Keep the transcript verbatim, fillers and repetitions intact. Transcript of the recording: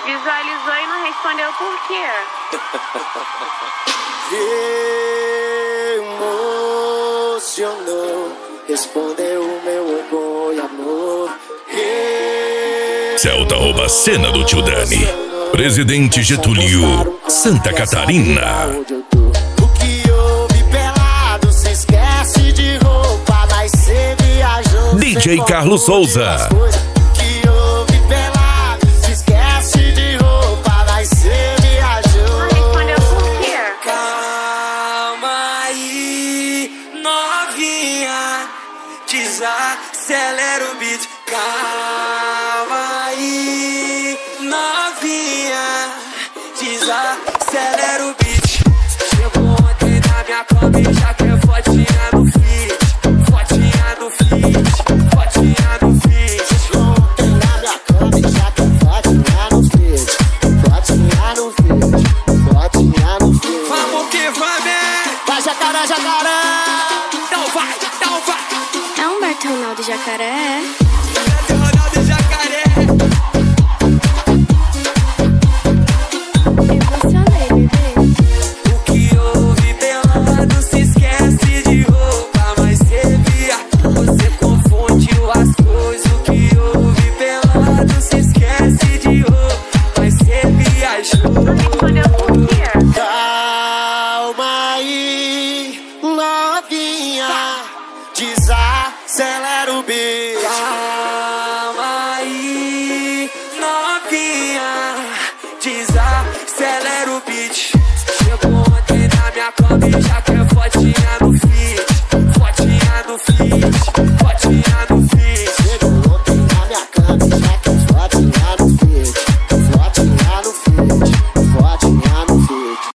Visualizou e não respondeu por quê? Emocionou, respondeu o meu orgulho, amor. Celta rouba a cena do tio Dani. Presidente Getúlio, Santa Catarina. O que houve pelado, se esquece de roupa, mas cê viajou. D J Carlos Souza.